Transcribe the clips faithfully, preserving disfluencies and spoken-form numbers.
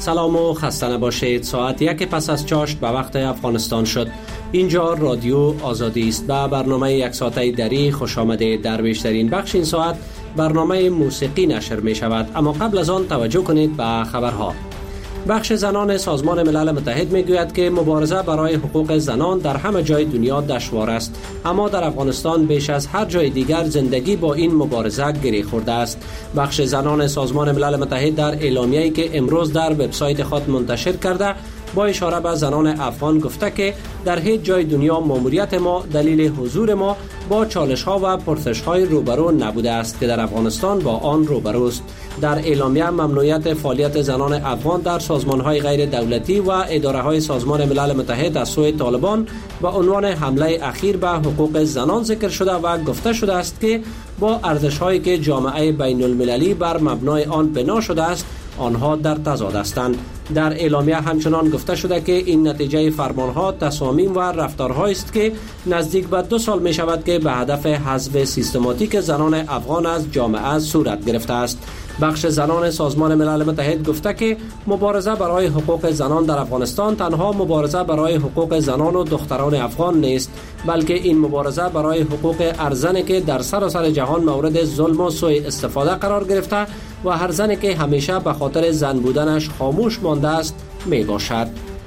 سلام و خسته نباشید. ساعت یک پس از چاشت به وقت افغانستان شد. اینجا رادیو آزادی است. به برنامه یک ساعته دری خوش آمدید. در بیشترین بخش این ساعت برنامه موسیقی نشر می شود، اما قبل از آن توجه کنید به خبرها. بخش زنان سازمان ملل متحد می گوید که مبارزه برای حقوق زنان در همه جای دنیا دشوار است، اما در افغانستان بیش از هر جای دیگر زندگی با این مبارزه گره خورده است. بخش زنان سازمان ملل متحد در اعلامیه‌ای که امروز در وبسایت خود منتشر کرده با اشاره به زنان افغان گفته که در هیچ جای دنیا ماموریت ما دلیل حضور ما با چالش ها و پرسش های روبرو نبوده است که در افغانستان با آن روبروست. در اعلامیه ممنوعیت فعالیت زنان افغان در سازمان های غیر دولتی و اداره های سازمان ملل متحد از سوی طالبان به عنوان حمله اخیر به حقوق زنان ذکر شده و گفته شده است که با ارزش هایی که جامعه بین المللی بر مبنای آن بنا شده است آنها در تضاد هستند. در اعلامیه همچنان گفته شده که این نتیجه فرمانها، تصامیم و رفتارهایی است که نزدیک به دو سال می شود که به هدف حذف سیستماتیک زنان افغان از جامعه صورت گرفته است. بخش زنان سازمان ملل متحد گفته که مبارزه برای حقوق زنان در افغانستان تنها مبارزه برای حقوق زنان و دختران افغان نیست، بلکه این مبارزه برای حقوق هر زنی که در سراسر جهان مورد ظلم و سوء استفاده قرار گرفته و هر زنی که همیشه به خاطر زن بودنش خاموش مانده است می باشد.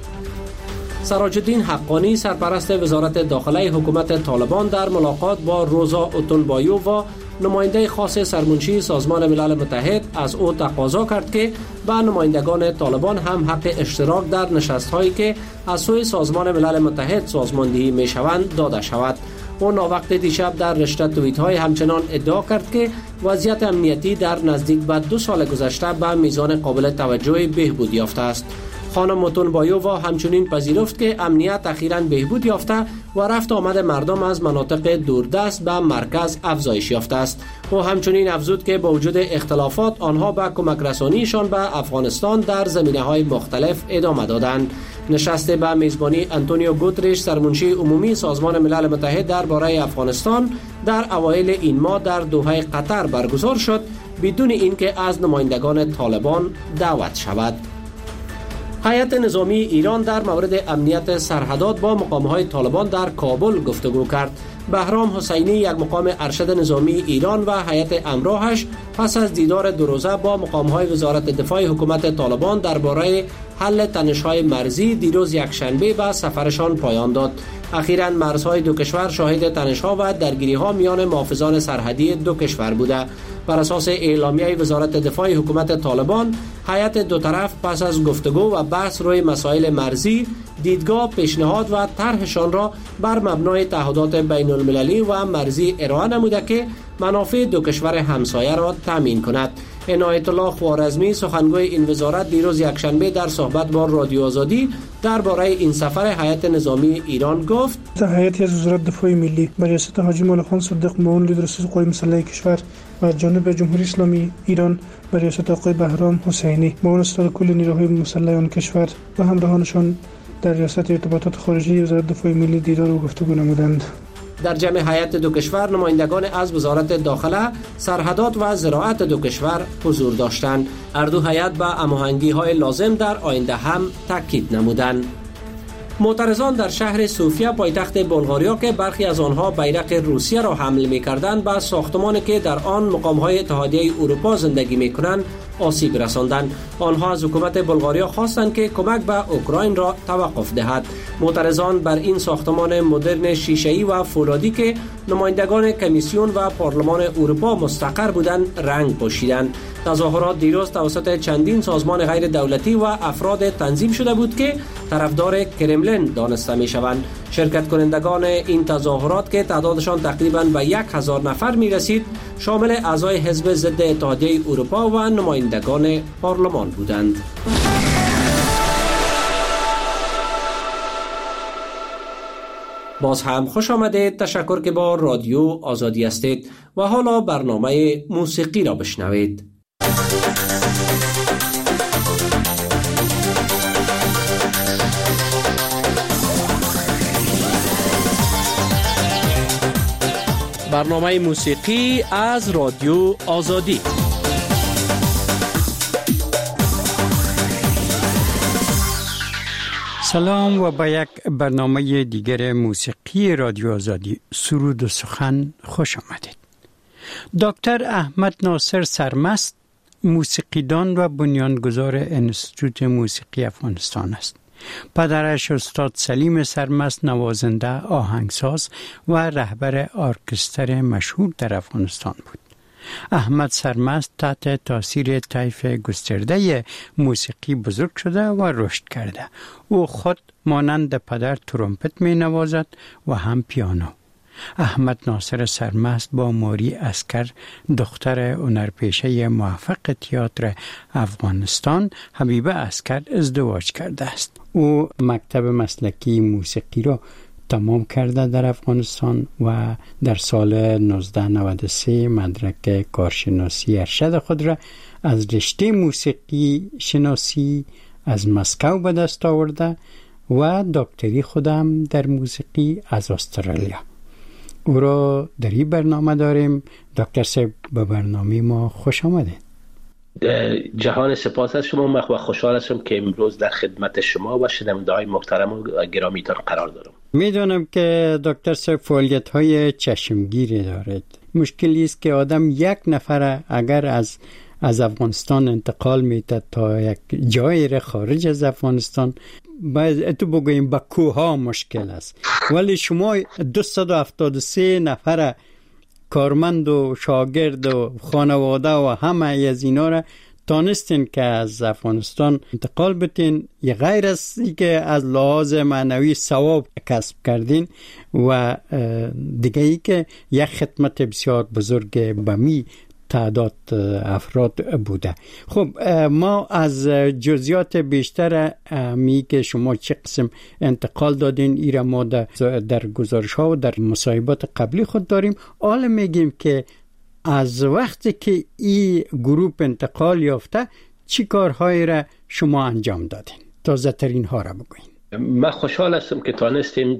سراج الدین حقانی سرپرست وزارت داخله حکومت طالبان در ملاقات با روزا اوتونبایو و نماینده خاص سرمنشی سازمان ملل متحد از او تقاضا کرد که به نمایندگان طالبان هم حق اشتراک در نشست‌هایی که از سوی سازمان ملل متحد سازماندهی می‌شوند داده شود. او ناوقت دیشب در رشته توییت‌های همچنان ادعا کرد که وضعیت امنیتی در نزدیک به دو سال گذشته به میزان قابل توجهی بهبود یافته است. خانم اوتونبایووا همچنین پذیرفت که امنیت اخیراً بهبود یافته و رفت آمد مردم از مناطق دوردست به مرکز افزایش یافته است. او همچنین افزود که با وجود اختلافات آنها به کمک رسانیشان به افغانستان در زمینه‌های مختلف ادامه دادند. نشست به میزبانی انتونیو گوترش سرمنشی عمومی سازمان ملل متحد درباره افغانستان در اوایل این ماه در دوحه قطر برگزار شد بدون اینکه از نمایندگان طالبان دعوت شود. هیئت نظامی ایران در مورد امنیت سرحدات با مقام‌های طالبان در کابل گفتگو کرد. بهرام حسینی یک مقام ارشد نظامی ایران و هیئت همراهش پس از دیدار دو روزه با مقام‌های وزارت دفاع حکومت طالبان درباره حل تنش‌های مرزی دیروز یکشنبه به سفرشان پایان داد. اخیراً مرزهای دو کشور شاهد تنش‌ها و درگیری‌ها میان محافظان سرحدی دو کشور بوده. بر اساس اعلامیه وزارت دفاع حکومت طالبان، هیئت دو طرف پس از گفتگو و بحث روی مسائل مرزی، دیدگاه، پیشنهاد و طرحشان را بر مبنای تعهدات بین المللی و مرزی ارائه نموده که منافع دو کشور همسایه را تامین کند. عنایت الله خوارزمی سخنگوی این وزارت دیروز یکشنبه در صحبت با رادیو آزادی درباره این سفر هیئت نظامی ایران گفت: هیئتی از وزارت دفاع ملی به ریاست حاجی مولاخان صدیق معاون لیدر قوای مسلح کشور و جانب جمهوری اسلامی ایران به ریاست آقای بهرام حسینی معاون ستاد کل نیروهای مسلح آن کشور و همراهانشان در ریاست ارتباطات خارجی وزارت دفاع ملی دیدار و گفتگو نمودند. در جمع هیئت دو کشور نمایندگان از وزارت داخله، سرحدات و زراعت دو کشور حضور داشتند. هر دو هیئت به هماهنگی‌های لازم در آینده هم تاکید نمودند. معترضان در شهر سوفیا پایتخت بلغاریا که برخی از آنها بیرق روسیه را حمل می‌کردند به ساختمانی که در آن مقام‌های اتحادیه اروپا زندگی می‌کنند آسیب رساندند. آنها از حکومت بلغاریا خواستند که کمک به اوکراین را توقف دهد. معترضان بر این ساختمان مدرن شیشه‌ای و فولادی که نمایندگان کمیسیون و پارلمان اروپا مستقر بودند رنگ پوشیدند. تظاهرات دیروز توسط چندین سازمان غیر دولتی و افراد تنظیم شده بود که طرفدار کرملین دانسته می‌شوند. شرکت کنندگان این تظاهرات که تعدادشان تقریباً به یک هزار نفر می‌رسید شامل اعضای حزب ضد اتحادیه اروپا و نمایندگان پارلمان بودند. باز هم خوش آمدید. تشکر که با رادیو آزادی هستید و حالا برنامه موسیقی را بشنوید. برنامه موسیقی از رادیو آزادی. سلام و با یک برنامه دیگر موسیقی رادیو آزادی سرود و سخن خوش آمدید. دکتر احمد ناصر سرمست موسیقیدان و بنیانگذار انستیتوت موسیقی افغانستان است. پدرش استاد سلیم سرمست نوازنده، آهنگساز و رهبر ارکستر مشهور در افغانستان بود. احمد سرمست تحت تاثیر طیف گسترده موسیقی بزرگ شده و رشد کرده. او خود مانند پدر ترومپت می نوازد و هم پیانو. احمد ناصر سرمست با ماری اسکر، دختر هنرپیشه موفق تئاتر افغانستان حبیبه اسکر، ازدواج کرده است. او مکتب مسلکی موسیقی را تمام کرده در افغانستان و در سال نوزده نود و سه مدرک کارشناسی ارشد خود را از رشته موسیقی شناسی از مسکو به دست آورده و دکتری خودم در موسیقی از استرالیا. او را در این برنامه داریم. دکتر صاحب به برنامه ما خوش آمدید. جهان سپاس از شما. من خوشحال هستم که امروز در خدمت شما و شنونده‌های محترم و گرامیتان قرار دارم. میدونم که دکتر صاحب فعالیت‌های چشمگیری دارید. مشکلی است که آدم یک نفر اگر از از افغانستان انتقال میده تا یک جایی خارج از افغانستان، باید تو بگوییم با کوها مشکل است، ولی شما دویست و هفتاد و سه نفر کارمند و شاگرد و خانواده و همه از اینا را تانستین که از افغانستان انتقال بتین. یه غیر از که از لحاظ معنوی ثواب کسب کردین و دیگه ای که یک خدمت بسیار بزرگ به می تعداد افراد بوده. خب ما از جزئیات بیشتر می که شما چه قسم انتقال دادین ایره ما در گزارش ها و در مصاحبات قبلی خود داریم. حالا میگیم که از وقتی که این گروه انتقال یافته چی کارهایی را شما انجام دادین؟ تازه ترین ها را بگوین. من خوشحال هستم که تانستیم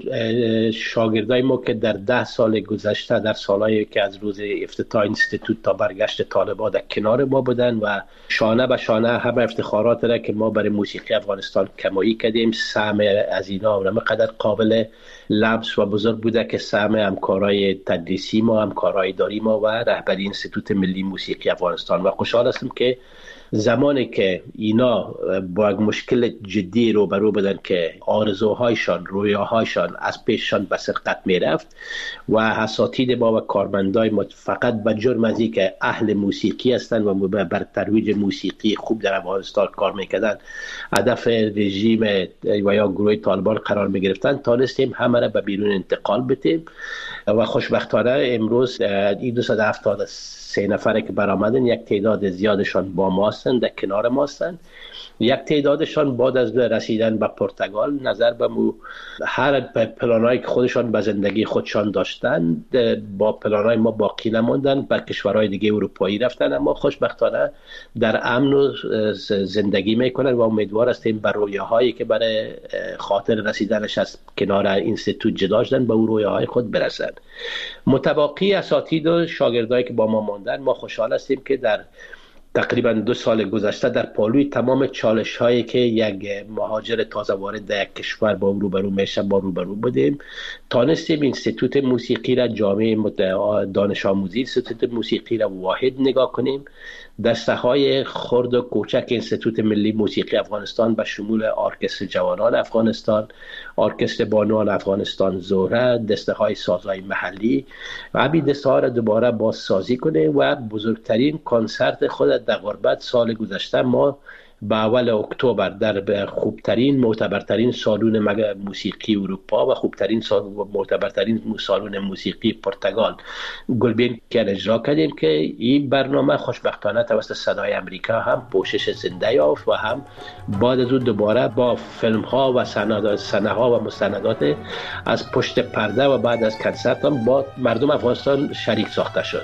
شاگردای ما که در ده سال گذشته، در سالهایی که از روز افتتاح اینستیتوت تا برگشت طالبان در کنار ما بودن و شانه به شانه همه افتخارات را که ما برای موسیقی افغانستان کمایی کردیم، سهم از اینا همقدر قابل لمس و بزرگ بوده که سهم همکارای تدریسی ما، همکارای اداری ما و رهبری اینستیتوت ملی موسیقی افغانستان. و خوشحال هستم که زمانی که اینا با یک مشکل جدی رو برو بدن که آرزوهایشان، رویاهایشان از پیششان به سرقت می رفت و اساتید ما و کارمندای ما فقط به جرم از این که اهل موسیقی هستند و بر ترویج موسیقی خوب در افغانستان کار میکردن هدف رژیم و یا گروه طالبان قرار می گرفتن، تانستیم همه را به بیرون انتقال بدیم و خوشبختانه امروز این دویست و هفتاد و سه نفره که برآمدن، یک تعداد زیادشان با ما هستند، در کنار ما هستند. یک تعدادشان بعد از رسیدن به پرتغال نظر به مو هر پلانایی که خودشان به زندگی خودشان داشتن با پلانای ما باقی نموندن، به کشورهای دیگه اروپایی رفتن، اما خوشبختانه در امن و زندگی میکنن و امیدوار هستیم به رویاهایی که برای خاطر رسیدنش از کنار اینستیتوت جدا شدن به اون رویاهای خود برسن. متباقی اساتید و شاگردایی که با ما ماندن، ما خوشحال هستیم که در تقریبا دو سال گذشته در پالوی تمام چالش هایی که یک مهاجر تازه وارد در یک کشور با روبرو میشه با روبرو بودیم، تانستیم اینستیتوت موسیقی را، جامعه دانش آموزی اینستیتوت موسیقی را واحد نگاه کنیم. دسته های خرد و کوچک اینستیتوت ملی موسیقی افغانستان به شمول ارکستر جوانان افغانستان، ارکستر بانوان افغانستان زهره، دسته های سازهای محلی و همین دسته ها را دوباره بازسازی کنه و بزرگترین کنسرت خود در غربت سال گذشته ما به اول اکتبر در خوبترین معتبرترین سالن موسیقی اروپا و خوبترین معتبرترین سالن موسیقی پرتغال گلبین که اجرا کردیم که این برنامه خوشبختانه توسط صدای امریکا هم پوشش زنده یافت و هم بعد از اون دوباره با فیلم ها و صحنه ها و مستندات از پشت پرده و بعد از کنسرت هم با مردم افغانستان شریک ساخته شد.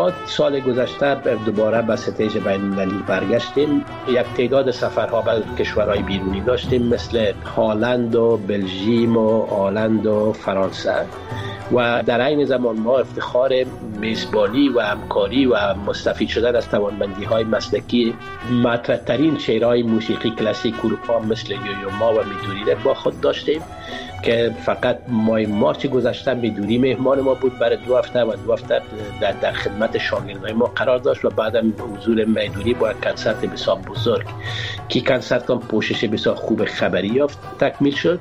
ما سال گذشته دوباره به ستیج بین المللی برگشتیم. یک تعداد سفرها به کشورهای بیرونی داشتیم مثل هلند و بلژیم و هلند و فرانسه و در این زمان ما افتخار میزبانی و همکاری و مستفید شدن از توانمندی‌های مسلکی مطرح‌ترین شاعرای موسیقی کلاسیک اروپا مثل یویو ما و میدوری با خود داشتیم که فقط ماه مارچ گذشته میدوری مهمان ما بود برای دو هفته و دو هفته در, در خدمت شاگردای ما قرار داشت و بعدم حضور میدوری با کنسرت بسیار بزرگ که کنسرت هم پوشش بسیار خوب خبری یافت تکمیل شد.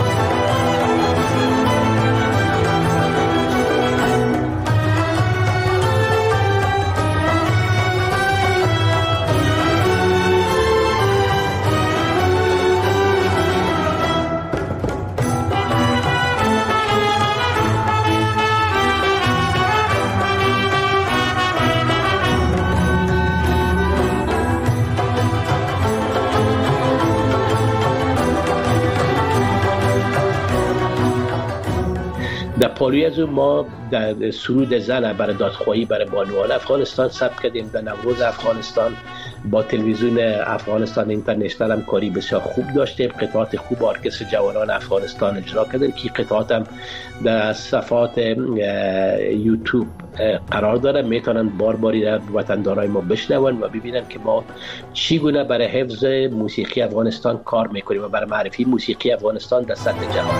در پالوی از ما در سرود زن برای دادخواهی برای بانوان افغانستان ثبت کردیم. در نوروز افغانستان با تلویزیون افغانستان اینترنشنال هم کاری بسیار خوب داشتیم. قطعات خوب ارکستر جوانان افغانستان اجرا کردیم که قطعات هم در صفحات یوتیوب قرار داره، میتونن بار باری در وطندارای ما بشنون و ببینن که ما چگونه برای حفظ موسیقی افغانستان کار میکنیم و برای معرفی موسیقی افغانستان در سطح جهان.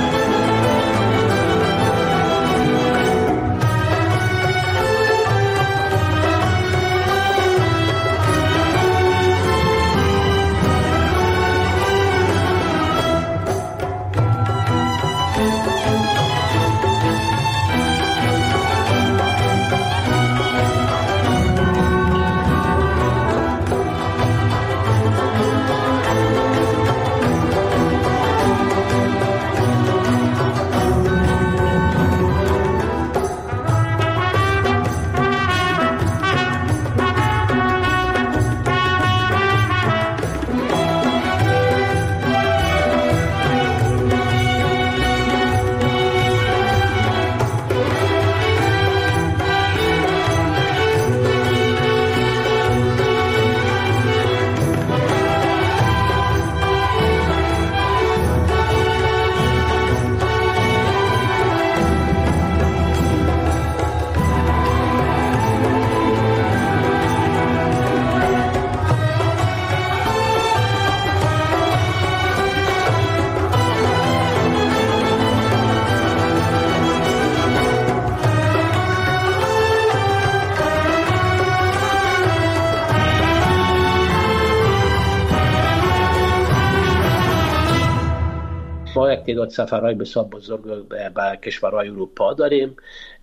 ما یک تعداد سفرهای بسیار بزرگ به کشورهای اروپا داریم.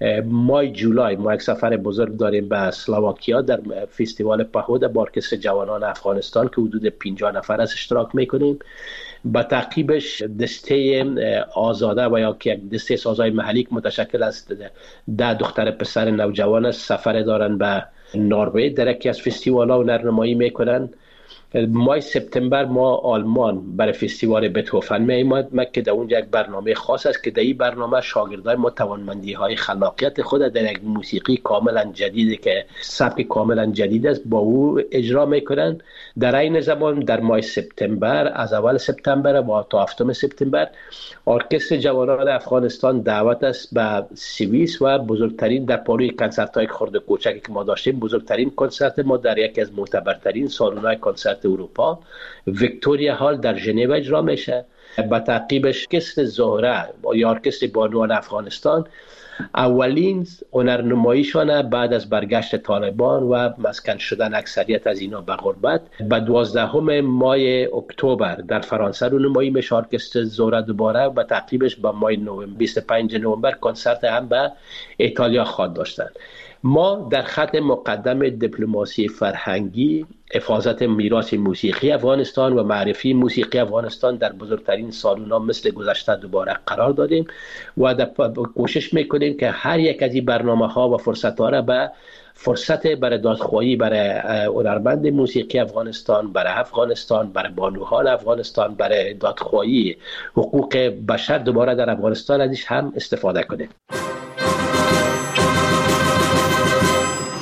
ماه جولای ما یک سفر بزرگ داریم به اسلواکیا در فستیوال پهود با ارکستر جوانان افغانستان که حدود پنجاه نفر از اشتراک میکنیم. با تعقیبش دسته آزاده و یا که دسته سازهای محلی متشکل از ده دختر پسر نوجوان سفر دارن به نروژ در یکی از فستیوال‌ها و نمایی میکنن. ماه سپتامبر ما آلمان برای فستیوال بتهوفن می‌آییم که در اونجا یک برنامه خاص است که در این برنامه شاگردای ما توانمندی‌های خلاقیت خود در یک موسیقی کاملا جدید که سبک کاملا جدید است با او اجرا میکنن. در این زمان در ماه سپتامبر از اول سپتامبر و تا هفتم سپتامبر ارکستر جوانان افغانستان دعوت است به سوئیس و بزرگترین در پالوی کنسرت‌های خرد و کوچکی که ما داشتیم بزرگترین کنسرت ما در یکی از معتبرترین سالن‌های کنسرت اروپا ویکتوریا هال در ژنو اجرا میشه. با تعقیبش ارکستر زهره یا ارکستر بانوان افغانستان اولین هنرنماییشان بعد از برگشت طالبان و مسکن شدن اکثریت از اینا به غربت به دوازدهم ماه اکتبر در فرانسه رونمایی میشه. ارکستر زهره دوباره و تعقیبش با ماه نوامبر بیست و پنجم نوامبر کنسرت هم به ایتالیا خواهد داشتن. ما در خط مقدم دیپلماسی فرهنگی حفاظت میراث موسیقی افغانستان و معرفی موسیقی افغانستان در بزرگترین سالن‌ها مثل گذشته دوباره قرار دادیم و در کوشش میکنیم که هر یک از این برنامه‌ها و فرصت‌ها را به فرصت برای دادخواهی برای هنرمند موسیقی افغانستان، برای افغانستان، برای بانوان افغانستان، برای دادخواهی حقوق بشر دوباره در افغانستان ازش هم استفاده کنیم.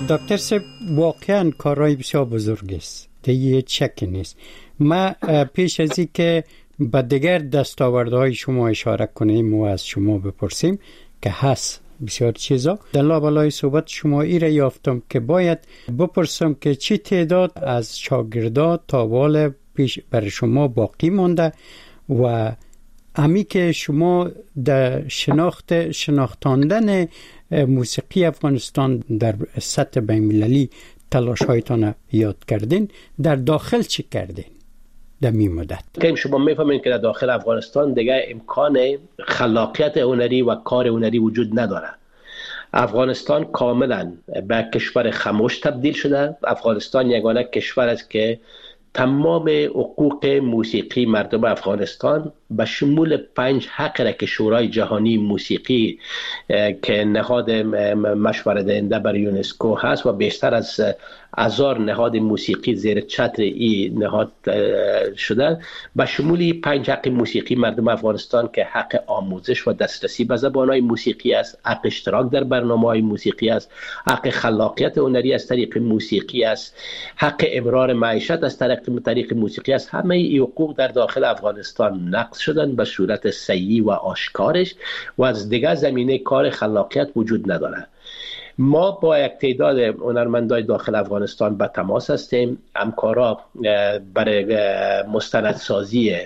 دکتر صاحب واقعا کارهای بسیار بزرگ است، دیگه چک نیست. ما پیش از این که به دیگر دستاوردهای شما اشاره کنیم و از شما بپرسیم که هست بسیار چیزا، در لابلای صحبت شما ای را یافتم که باید بپرسم که چی تعداد از شاگردان تا وال پیش بر شما باقی مانده و امی که شما در شناخت شناختاندن موسیقی افغانستان در سطح بین‌المللی تلاش هایتان یاد کردین، در داخل چی کردین در می مدت؟ که شما میفهمین که در داخل افغانستان دیگه امکان خلاقیت هنری و کار هنری وجود نداره. افغانستان کاملا به کشور خاموش تبدیل شده. افغانستان یگانه کشور است که تمام حقوق موسیقی مردم افغانستان به شمول پنج حق را که شورای جهانی موسیقی که نهاد مشورت دهنده بر یونسکو هست و بیشتر از هزار نهاد موسیقی زیر چتر این نهاد شده، به شمول پنج حق موسیقی مردم افغانستان که حق آموزش و دسترسی به زبانهای موسیقی است، حق اشتراک در برنامه‌های موسیقی است، حق خلاقیت هنری از طریق موسیقی است، حق امرار معیشت از طریق طریق موسیقی است. همه این حقوق در داخل افغانستان نقض شدن به صورت صحیح و آشکارش و از دیگر زمینه کار خلاقیت وجود نداره. ما با یک تعداد هنرمندای داخل افغانستان به تماس هستیم. همکارا برای مستندسازی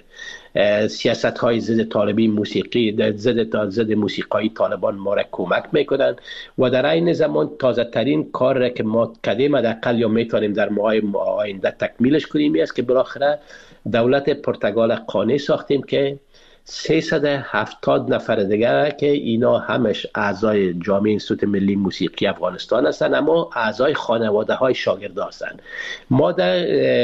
سیاست های ضد طالبی موسیقی در ضد ضد موسیقی طالبان ما را کمک میکنن و در این زمان تازه ترین کار را که ما کردیم حداقل یا میتونیم در ماهای آینده تکمیلش کنیم است که بالاخره دولت پرتغال قانع ساختیم که سیصد و هفتاد نفر دیگر که اینا همش اعضای جامعه انستیتوت ملی موسیقی افغانستان هستند اما اعضای خانواده های شاگرد هستند. ما در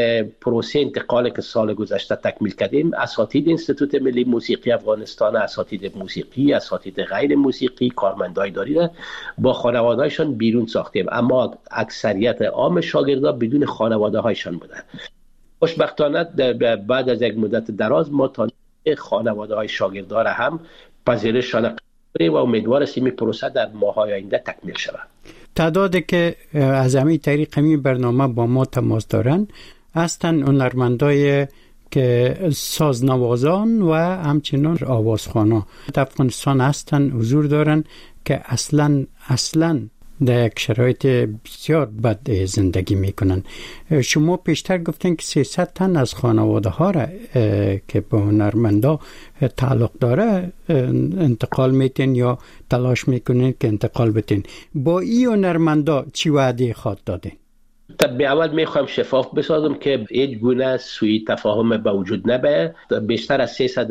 پروسه انتقال که سال گذشته تکمیل کردیم اساتید انستیتوت ملی موسیقی افغانستان، اساتید موسیقی، اساتید غیر موسیقی، کارمندای اداری را با خانواده هایشان بیرون ساختیم، اما اکثریت عام شاگردان بدون خانواده هایشان بودند. خوشبختانه بعد از یک مدت دراز ما تا خانواده های شاگردان هم پذیرششان و امیدوار هستیم این پروسه در ماه‌های آینده تکمیل شود. تعدادی که از همین طریق همین برنامه با ما تماس دارن هستن هنرمندای که سازنوازان و همچنین آوازخوانا در افغانستان هستن، حضور دارن که اصلا اصلا در یک شرایط بسیار بد زندگی میکنن. شما پیشتر گفتن که سیصد تن از خانواده ها را که به هنرمندا تعلق داره انتقال میتین یا تلاش میکنین که انتقال بتین. با این هنرمندا چی وعده خواهد دادین؟ طب اول میخوام شفاف بسازم که هیچ گونه سوء تفاهم به وجود نبه. بیشتر از سیصد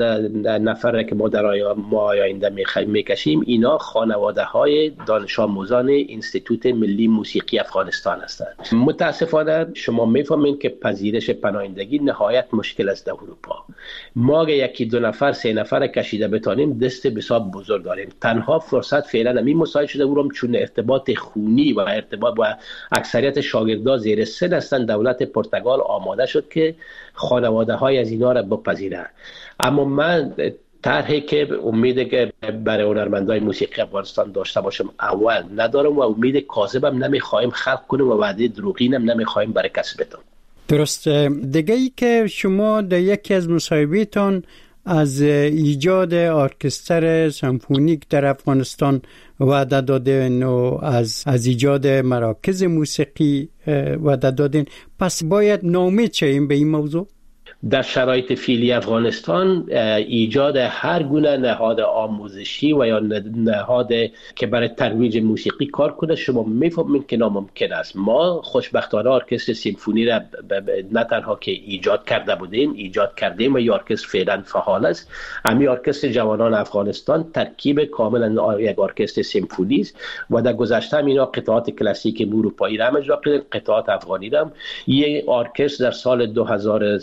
نفر که ما در ماه آینده میکشیم اینا خانواده های دانش آموزان انستیتوت ملی موسیقی افغانستان هستند. متاسفانه شما میفهمین که پذیرش پناهندگی نهایت مشکل است در اروپا. ما یکی دو نفر سه نفر کشیده بتانیم دست بسیار بزرگ داریم. تنها فرصت فعلا همین مسائل شده اورم چون ارتباط خونی و ارتباط با اکثریت شاگردان زیر سن هستند. دولت پرتغال آماده شد که خانواده های از اینا را بپذیره، اما من طرحی که امید که برای هنرمندای موسیقی افغانستان داشته باشم اول ندارم و امید کاذبم نمیخوایم خلق کنیم و وعده دروغینم نمیخوایم برای کسب بدم. درست. دیگه ای که شما در یکی از مصاحبه‌تان از ایجاد ارکستر سمفونیک در افغانستان وعده دادین و از از ایجاد مراکز موسیقی وعده دادین، پس باید ناامید شویم به این موضوع؟ در شرایط فعلی افغانستان ایجاد هر گونه نهاد آموزشی و یا نهاد که برای ترویج موسیقی کار کنه شما میفهمید که ناممکن است. ما خوشبختانه ارکستر سیمفونی را نه تنها که ایجاد کرده بودیم ایجاد کردیم و این ارکستر فعلا فعال است. همین ارکستر جوانان افغانستان ترکیب کاملا یک ارکستر سیمفونی است و در گذشته هم اینا قطعات کلاسیک اروپایی را اجرا کردن، قطعات افغانی را. یک ارکستر در سال دو هزار و سیزده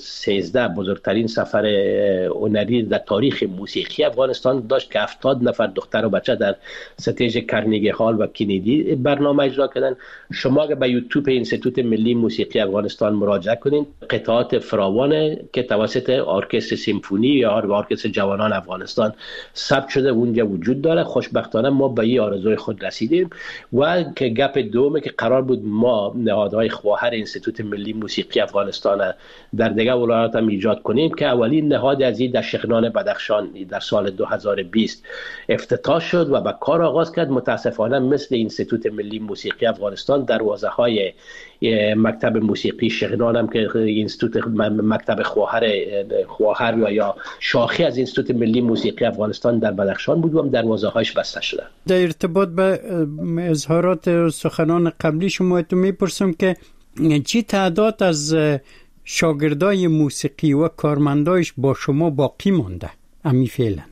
سیزده بزرگترین سفر هنری در تاریخ موسیقی افغانستان داشت که هفتاد نفر دختر و بچه در ستیج کرنگی هال و کندی برنامه اجرا کردن. شما اگه به یوتیوب اینستیتوت ملی موسیقی افغانستان مراجعه کنین، قطعات فراوان که توسط ارکستر سیمفونی یا ارکستر جوانان افغانستان ثبت شده اونجا وجود داره. خوشبختانه ما به این آرزوی خود رسیدیم و که گپ دومه که قرار بود ما نهادهای خواهر اینستیتوت ملی موسیقی افغانستان در دیگه ولایات هم ایجاد کنیم که اولین نهاد از این در شغنان بدخشان در سال دو هزار و بیست افتتاح شد و به کار آغاز کرد. متاسفانه مثل اینستیتوت ملی موسیقی افغانستان دروازه های مکتب موسیقی شغنان هم که اینستیتوت مکتب خواهر خواهر یا شاخه از اینستیتوت ملی موسیقی افغانستان در بدخشان بود و هم دروازه هاش بسته شده. در ارتباط به اظهارات سخنان قبلی شما تو میپرسم که چی تعداد از شاگردای موسیقی و کارمندایش با شما باقی مونده امی فعلا؟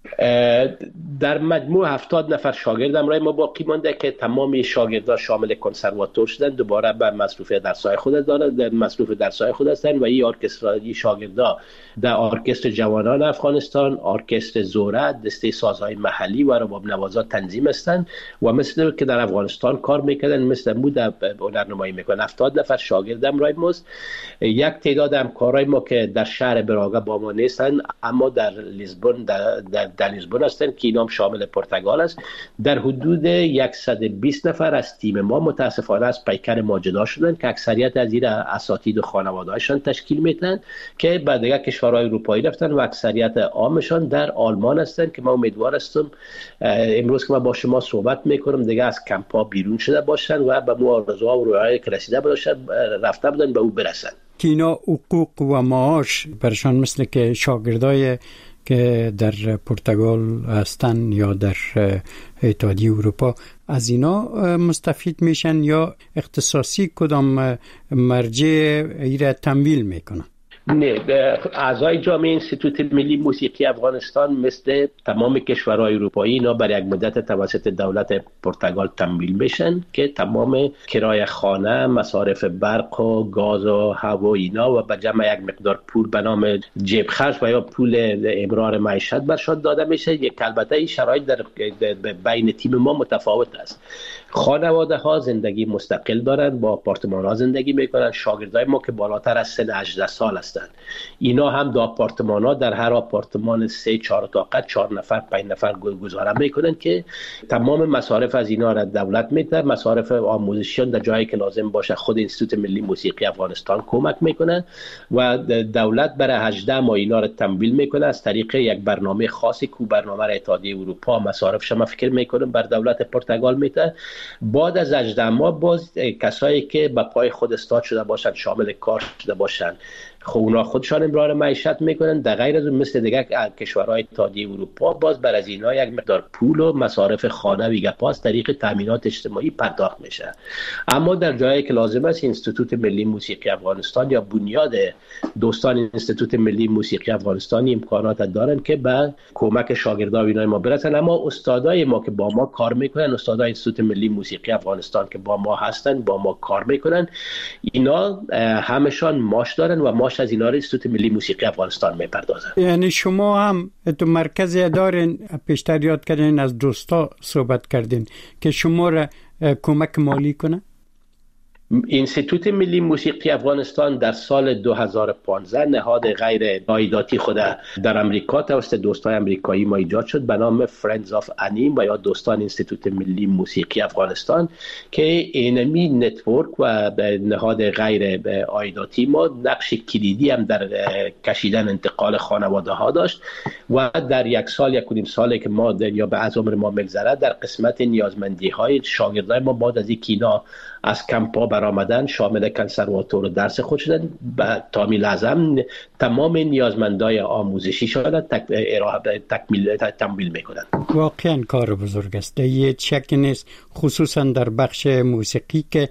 در مجموع هفتاد نفر شاگرد همراه ما باقی مانده که تمام شاگردان شامل کنسرواتور شدن، دوباره بر مصروف درس‌های خود دارند، در مصروف درس‌های خود هستند و این ارکسترای شاگردا در ارکستر جوانان افغانستان، ارکستر زوره، دسته سازهای محلی و رباب نوازا تنظیم هستند و مثل که در افغانستان کار میکردن مثل مو در هنرنمایی میکنن. هفتاد نفر شاگرد همراه ماست. یک تعداد همکارای ما که در شهر براگا با ما نیستن اما در لیسبون در, در در لیسبون هستن که اینام شامل پرتغال است. در حدود صد و بیست نفر از تیم ما متاسفانه از پیکر ما جدا شدن که اکثریت از این اساتید و خانواده‌هاشان تشکیل میدن که بعد دیگه کشورهای اروپایی رفتن و اکثریت عامشان در آلمان هستن که من امیدوار هستم امروز که من با شما صحبت میکنم دیگه از کمپا بیرون شده باشن و به مو آرزوها و رویاهایی که رسیده باشن رفته بودن به او برسن. که اینا حقوق و معاش برشان مثل که شاگردای که در پرتغال هستن یا در اتحادیه اروپا از اینا مستفید میشن یا اختصاصی کدام مرجع ایره تمویل میکنن؟ نه، اعضای جامعه اینستیتوت ملی موسیقی افغانستان مثل تمام کشورهای اروپایی اینا برای یک مدت توسط دولت پرتغال تمویل میشن که تمام کرایه خانه، مصارف برق و گاز و هوا اینا و به جمع یک مقدار پول به نام جیب خرج و یا پول امرار معیشت برشان داده میشه. یک البته این شرایط در بین تیم ما متفاوت است. خانواده ها زندگی مستقل دارن، با آپارتمان ها زندگی میکنن. شاگردای ما که بالاتر از سن هجده سال هستند اینا هم دو آپارتمان ها در هر آپارتمان سه چهار طاقت چهار نفر پنج نفر گذاره میکنن که تمام مصارف از اینا را دولت میده. مصارف آموزشیان در جایی که لازم باشه خود اینستیتوت ملی موسیقی افغانستان کمک میکنه و دولت برای هجده ماه اینا را تمویل میکنه از طریق یک برنامه خاصی که برنامه اتحادیه اروپا مصارفش ما فکر میکنم بر دولت پرتغال میده. بعد از هجده ماه باز کسایی که به پای خود استاد شده باشن شامل کار شده باشن خب اونا خودشان امرار معیشت میکنن. در غیر از اون مثل دیگه کشورهای اتحادیه اروپا باز بر از اینا یک مقدار پول و مصارف خانه و گپاس طریق تامینات اجتماعی پرداخت میشه. اما در جایی که لازم است اینستیتوت ملی موسیقی افغانستان یا بنیاد دوستان اینستیتوت ملی موسیقی افغانستان امکانات دارن که به کمک شاگردای اینا ما برسن. اما استادای ما که با ما کار میکنن، استادای اینستیتوت ملی موسیقی افغانستان که با ما هستن با ما کار میکنن، اینا همشان معاش دارن و معاش از اینا اینستیتوت ملی موسیقی افغانستان میپردازه. یعنی شما هم تو مرکز دارین، پیشتر یاد کردین از دوستا صحبت کردین که شما را کمک مالی کنه؟ اینستیتوت ملی موسیقی افغانستان در سال دو هزار و پانزده نهاد غیر عایداتی خود در امریکا توسط دوستان امریکایی ما ایجاد شد به نام Friends of انیم و یا دوستان اینستیتوت ملی موسیقی افغانستان که اینمی نتورک و نهاد غیر عایداتی ما نقش کلیدی هم در کشیدن انتقال خانواده ها داشت و در یک سال یک و نیم سالی که ما یا به از عمر ما میگذره در قسمت نیازمندی های شاگردای ما بعد از اینکه اینا از کمپا برآمدن شامل کنسرواتور و درس خود شدن و تامیل اعظم تمام نیازمندای آموزشی شدن تک ارائه تکمیل تمویل میکنن. واقعا کار بزرگ است، یه شکی نیست، خصوصا در بخش موسیقی که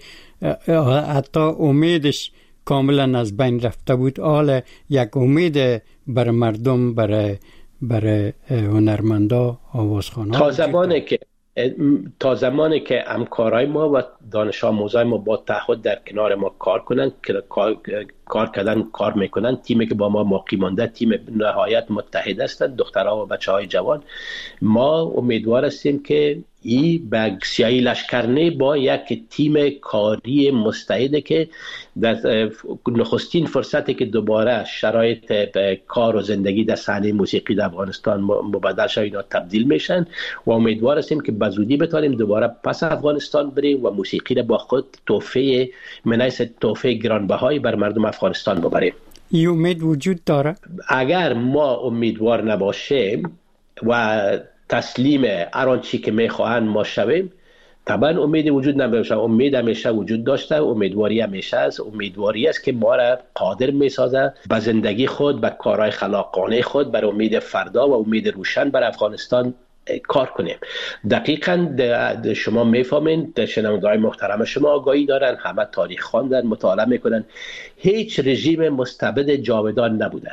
حتی امیدش کاملا از بین رفته بود. حالا یک امید بر مردم، برای برای هنرمندا، آوازخوانان تا زمانی که تا زمانی که همکارای ما و دانش آموزای ما با تعهد در کنار ما کار کنن، کار, کار کردن کار میکنن، تیمی که با ما باقی مانده تیم نهایت متحد هستند، دخترها و بچه های جوان. ما امیدوار هستیم که این به سیاهی لشکرنه با یک تیم کاری مستعده که در نخستین فرصتی که دوباره شرایط کار و زندگی در صحنه موسیقی در افغانستان مبدل شد اینا تبدیل میشن و امیدوار هستیم که به زودی بتونیم دوباره پس افغانستان بریم و موسیقی را با خود تحفه منیس تحفه گرانبهایی بر مردم افغانستان ببریم. این امید وجود داره؟ اگر ما امیدوار نباشیم و تسلیم هر آنچه که میخواهند ما شویم، طبعا امید وجود نمیشه. امید همیشه وجود داشته، امیدواری همیشه است. امیدواری است که ما را قادر میسازه به زندگی خود، به کارهای خلاقانه خود، بر امید فردا و امید روشن بر افغانستان کار کنیم. دقیقاً شما میفهمین، شنوندگان محترم شما آگاهی دارن، همه تاریخ خواندن، مطالعه میکنن، هیچ رژیم مستبد جاودان نبوده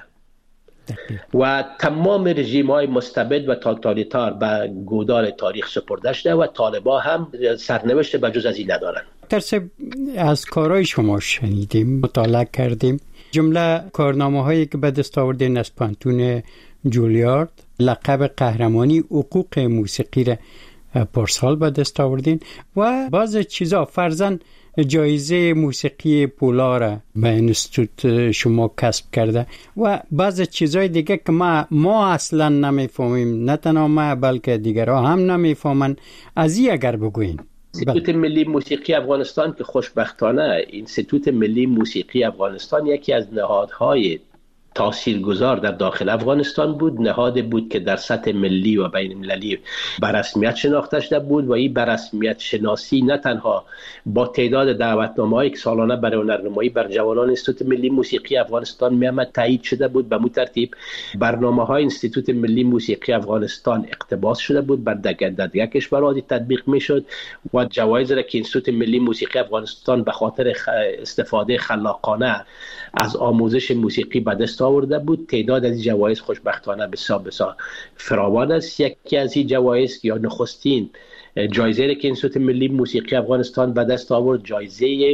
و تمام رژیم های مستبد و توتالیتار به گودال تاریخ سپرده شده و طالبا هم سرنوشت بجز از این ندارن. در از کارهای شما شنیدیم، مطالعه کردیم، جمله کارنامه هایی که به دست آوردین از پانتون جولیارد، لقب قهرمانی حقوق موسیقی را پارسال به دست آوردین و بعض چیزا فرضاً جایزه موسیقی پولار به انستیتوت شما کسب کرده و بعض چیزای دیگه که ما ما اصلا نمیفهمیم، نه تنها ما بلکه دیگرها هم نمیفهمن. از این اگر بگوین. انستیتوت ملی موسیقی افغانستان که خوشبختانه انستیتوت ملی موسیقی افغانستان یکی از نهادهای تاثیرگذار در داخل افغانستان بود، نهاد بود که در سطح ملی و بین المللی به رسمیت شناخته شده بود و این به رسمیت شناسی نه تنها با تعداد دعوتنامه‌هایی که سالانه برای هنرنمایی بر جوانان انستیتوت ملی موسیقی افغانستان می‌آمد تایید شده بود، به این ترتیب برنامه‌های انستیتوت ملی موسیقی افغانستان اقتباس شده بود، بر دیگر کشورها تطبیق می‌شد و جوایز را که انستیتوت ملی موسیقی افغانستان به خاطر استفاده خلاقانه از آموزش موسیقی به دست آورده بود، تعداد از این جوایز خوشبختانه بسیار بسیار فراوان است. یکی از این جوایز یا نخستین جایزه که انستیتوت ملی موسیقی افغانستان به دست آورد جایزه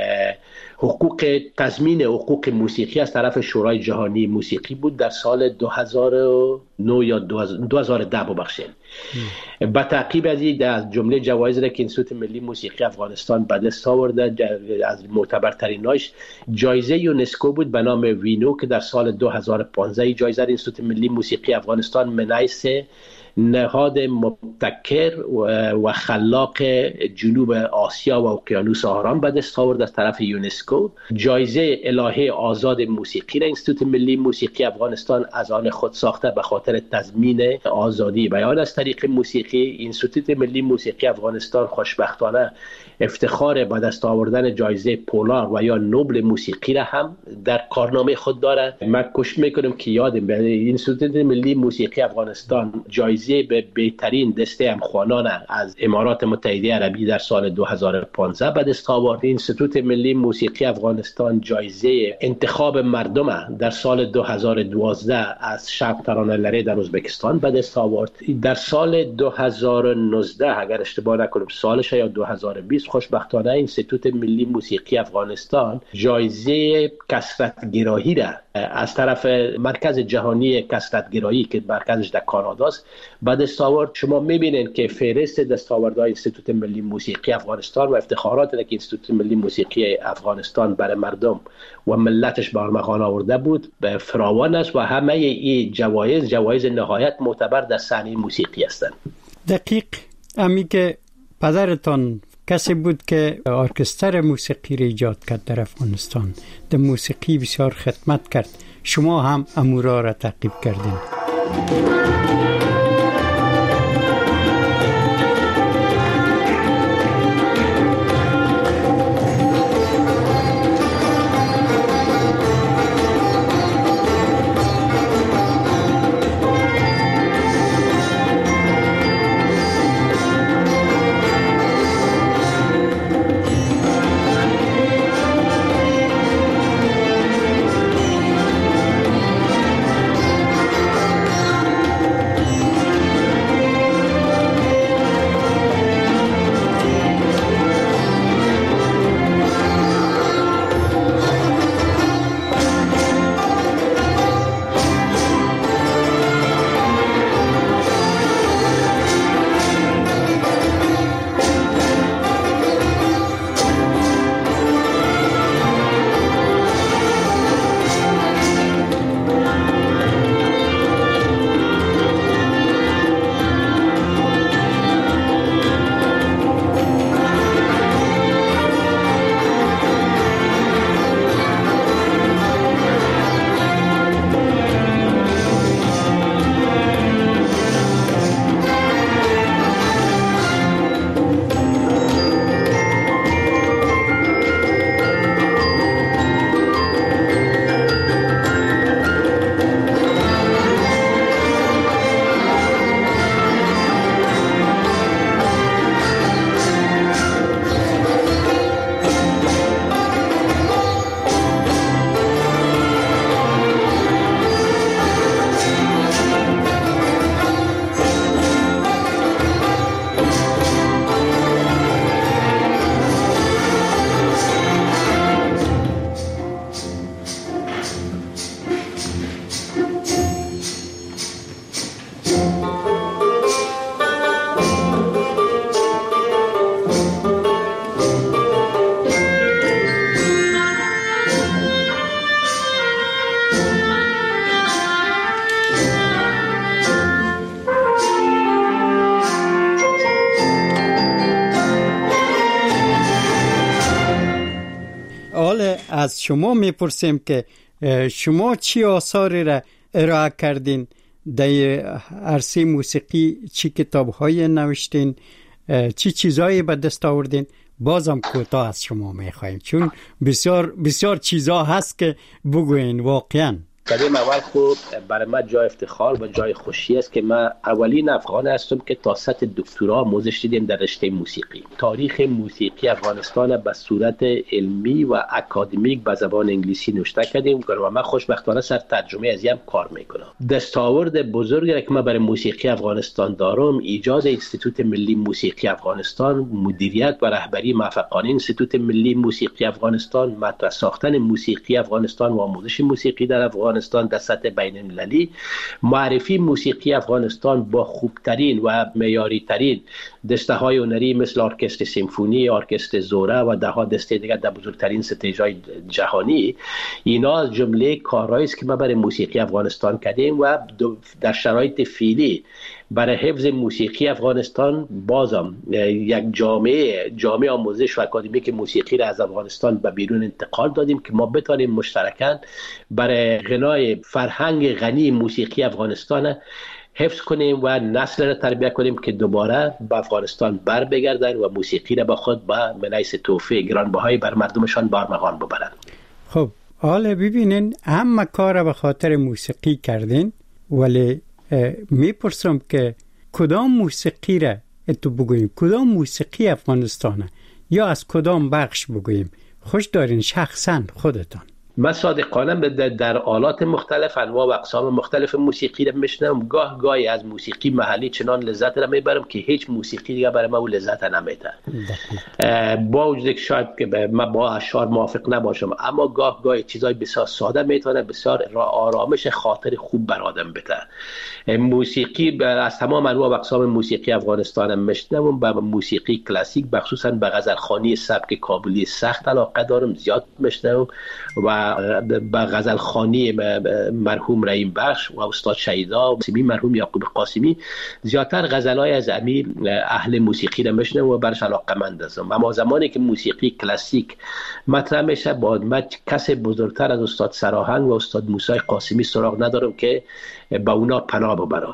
حقوق تضمین حقوق موسیقی از طرف شورای جهانی موسیقی بود در سال دو هزار و نه یا دو هزار و ده ببخشید. با تعقیب از این از جمله جوایز که انستیتوت ملی موسیقی افغانستان به دست آورده از معتبرتریناش جایزه یونسکو بود به نام وینو که در سال دو هزار و پانزده جایزه انستیتوت ملی موسیقی افغانستان منیس نهاد مبتکر و خلاق جنوب آسیا و اقیانوس آرام به دست آورد از طرف یونسکو. جایزه الهه آزاد موسیقی را انستیتوت ملی موسیقی افغانستان از آن خود ساخته به خاطر تضمین آزادی بیان از طریق موسیقی. انستیتوت ملی موسیقی افغانستان خوشبختانه افتخار به دست آوردن جایزه پولار و یا نوبل موسیقی را هم در کارنامه خود دارد. من کوشش میکنم که یادم بیاد انستیتوت ملی موسیقی افغانستان جایزه به بهترین دسته همخوانان از امارات متحده عربی در سال دو هزار و پانزده به دست آورد. انستیتوت ملی موسیقی افغانستان جایزه انتخاب مردم در سال دو هزار و دوازده از شب ترانه لره در ازبکستان به دست آورد. در سال دو هزار و نوزده اگر اشتباه نکنم سالش یا دو هزار و بیست خوشبختانه انستیتوت ملی موسیقی افغانستان جایزه کثرت‌گرایی را از طرف مرکز جهانی کثرت‌گرایی که مرکزش در کانادا است به دست آورد. شما میبینید که فهرست دستاوردهای انستیتوت ملی موسیقی افغانستان و افتخاراتی که انستیتوت ملی موسیقی افغانستان برای مردم و ملتش به ارمغان آورده بود به فراوان است و همه این جوایز جوایز نهایت معتبر در صحنه موسیقی هستند. دقیق امی که پدرتان کسی بود که ارکستر موسیقی را ایجاد کرد در افغانستان، در موسیقی بسیار خدمت کرد، شما هم امورا را تعقیب کردین. از شما میپرسیم که شما چی آثاری را ارائه کردین در عرصه موسیقی، چی کتاب‌های نوشتین، چی چیزایی به دست آوردین؟ بازم کوتاه از شما میخوایم، چون بسیار بسیار چیزا هست که بگوین. واقعا کلیم اول خوب برای من جای افتخار و جای خوشی است که من اولین افغان هستم که تا سطح دکترا آموزش دیدم در رشته موسیقی. تاریخ موسیقی افغانستان به صورت علمی و اکادمیک به زبان انگلیسی نوشته کردیم و من خوشبختانه سر ترجمه از هم کار میکنم. دستاورد بزرگی که من برای موسیقی افغانستان دارم ایجاد انستیتوت ملی موسیقی افغانستان، مدیریت و رهبری موفقانه انستیتوت ملی موسیقی افغانستان، مطرح ساختن موسیقی افغانستان و آموزش موسیقی در افغانستان در سطح بین المللی، معرفی موسیقی افغانستان با خوبترین و معیاری ترین دسته های هنری مثل ارکستر سیمفونی، ارکستر زوره و ده ها دسته دیگر در بزرگترین استیج‌های جهانی. اینا از جمله کارهایی است که ما برای موسیقی افغانستان کردیم و در شرایط فعلی برای حفظ موسیقی افغانستان بازم یک جامعه جامعه آموزش و اکادمیک موسیقی را از افغانستان به بیرون انتقال دادیم که ما بتانیم مشترکاً برای غنای فرهنگ غنی موسیقی افغانستان حفظ کنیم و نسل را تربیت کنیم که دوباره به افغانستان بر بگردن و موسیقی را با خود به منیس تحفه گرانبهایی بر مردمشان بارمغان ببرن. خب حالا ببینین همه کار به خاطر موسیقی کردین، ولی میپرسم که کدام موسیقی را تو بگوییم، کدام موسیقی افغانستانه یا از کدام بخش بگوییم خوش دارین شخصا خودتان؟ من صادقانه در آلات مختلف انواع و اقسام مختلف موسیقی را میشنم. گاه گاهی از موسیقی محلی چنان لذت را میبرم که هیچ موسیقی دیگه برای من لذت نمیده. با وجود که شاید که من با اشعار موافق نباشم، اما گاه گاهی چیزای بسیار ساده میتونه بسیار آرامش خاطر خوب بر آدم بده. موسیقی از تمام انواع و اقسام موسیقی افغانستان میشنم. به موسیقی کلاسیک بخصوصا به غزلخوانی سبک کابلی سخت علاقه دارم، زیاد میشنم و به غزلخوانی مرحوم رحیم بخش و استاد شهیدا قاسمی، مرحوم یعقوب قاسمی، زیادتر غزلای از امی اهل موسیقی را میشنم و برش علاقه‌مند هستم. اما زمانی که موسیقی کلاسیک مطرح میشه با من کس بزرگتر از استاد سراهنگ و استاد موسی قاسمی سراغ ندارم که با اونا پناه ببرم.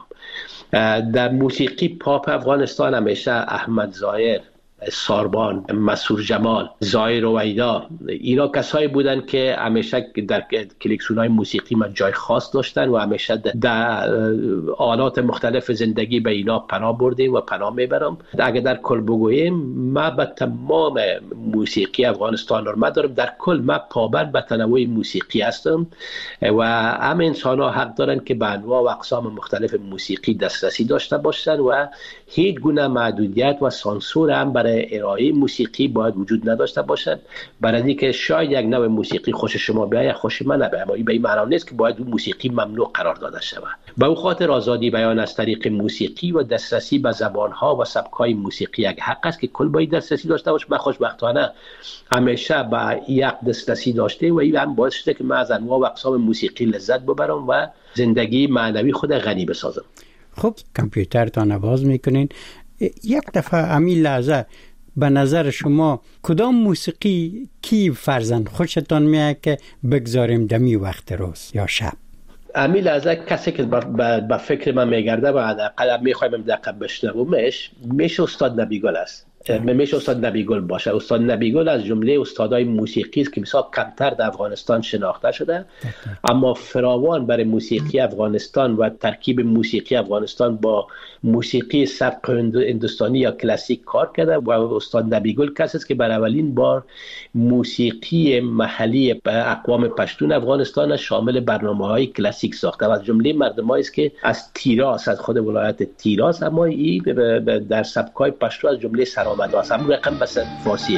در موسیقی پاپ افغانستان همیشه احمد ظاهر، ساربان، مسعود جمال، ظاهر رویدا، اینا کسایی بودن که همیشه در کلکسیون‌های موسیقی من جای خاص داشتن و همیشه در آلات مختلف زندگی به اینا پناه بردیم و پناه میبرم. اگر در کل بگوییم ما به تمام موسیقی افغانستان رو دارم، در کل ما پابند به تنوع موسیقی هستم و همه انسان ها حق دارن که به انواع و اقسام مختلف موسیقی دسترسی داشته باشن و هیچ گونه محدودیت و سانسور هم برای ارائه موسیقی باید وجود نداشته باشد. برای اینکه شاید یک نوع موسیقی خوش شما بیاید خوش من نباید، اما این به این معنی نیست که باید موسیقی ممنوع قرار داده شود. به او خاطر آزادی بیان از طریق موسیقی و دسترسی به زبانها و سبک‌های موسیقی یک حق است که کل باید دسترسی داشته باشه. من خوشبختانه همیشه به یک دسترسی داشته و این هم باعث شده که من از انواع و اقسام موسیقی لذت ببرم و زندگی معنوی خود غنی بسازم. خب کامپیوترتان آواز میکنین، یک دفعه همین لحظه به نظر شما کدام موسیقی کی فرزند خوشتان میاد که بگذاریم دمی وقت روز یا شب؟ همین لحظه کسی که به فکر من میگرده و حداقل میخوایم دقیق بشنومش میشه استاد نبیگل است. میشه استاد نبیگل باشه. استاد نبیگل از جمله استادای موسیقی است که بسیار کمتر در افغانستان شناخته شده، اما فراوان برای موسیقی افغانستان و ترکیب موسیقی افغانستان با موسیقی سبک هندوستانی یا کلاسیک کار کرده و استاد نبیگل کسی است که برای اولین بار موسیقی محلی اقوام پشتون افغانستان شامل برنامه‌های کلاسیک ساخته و از جمله مردمایی است که از تیراس، از خود ولایت تیراس، اما این در سبک‌های پشتو از جمله سرآمد است. همون رقم بس فارسیه.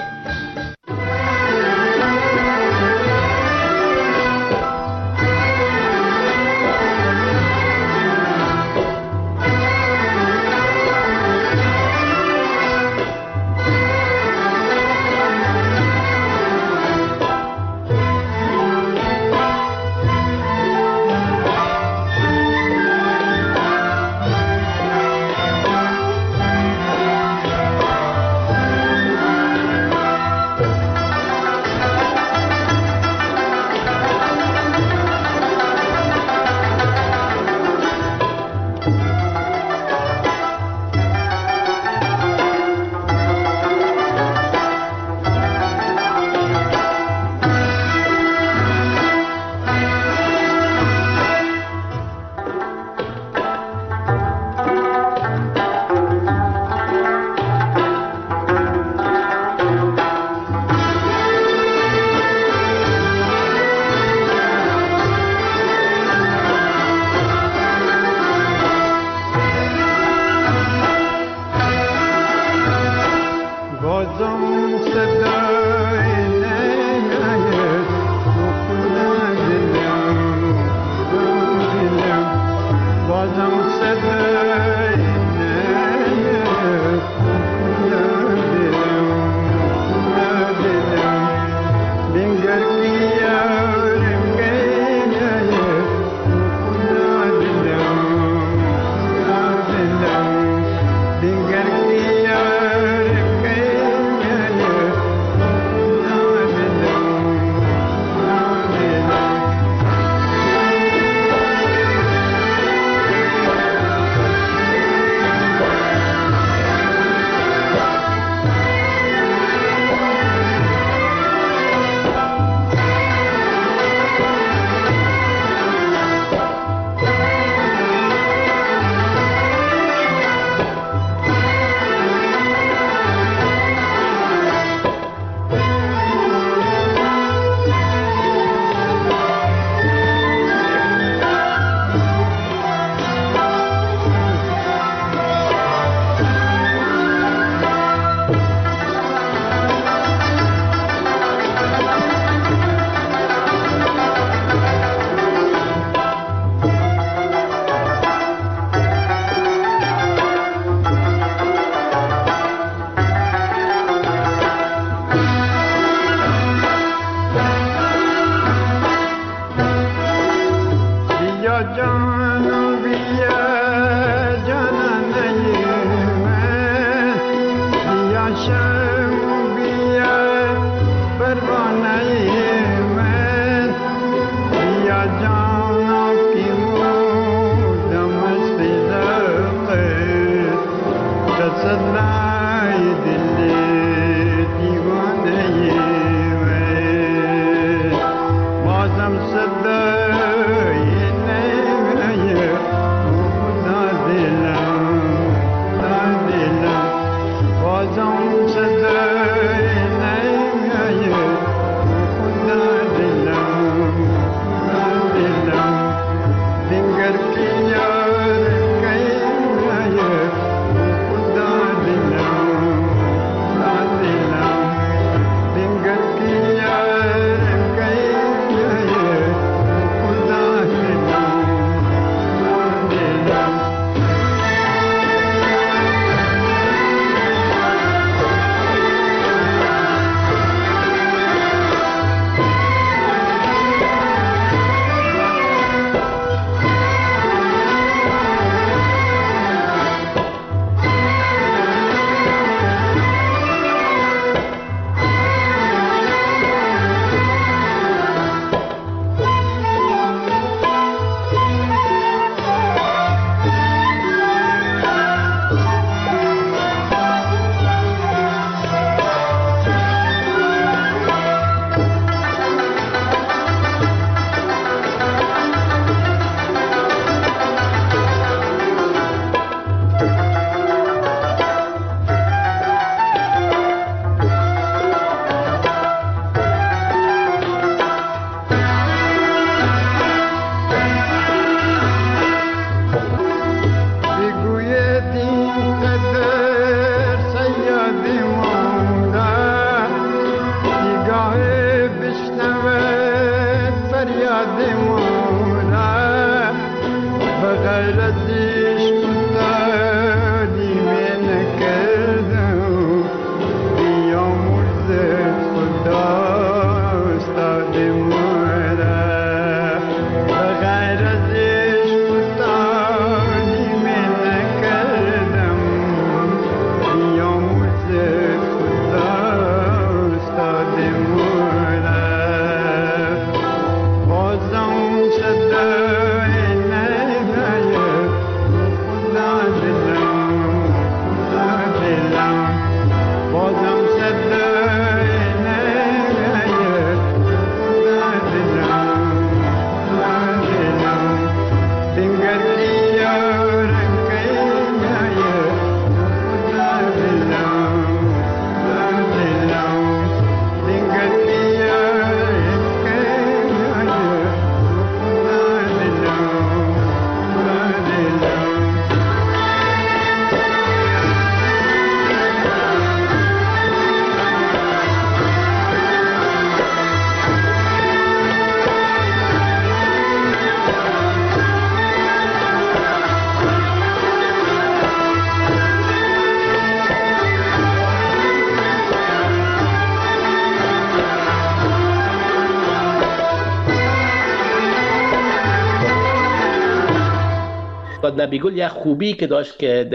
نبیگل یک خوبی که داشت که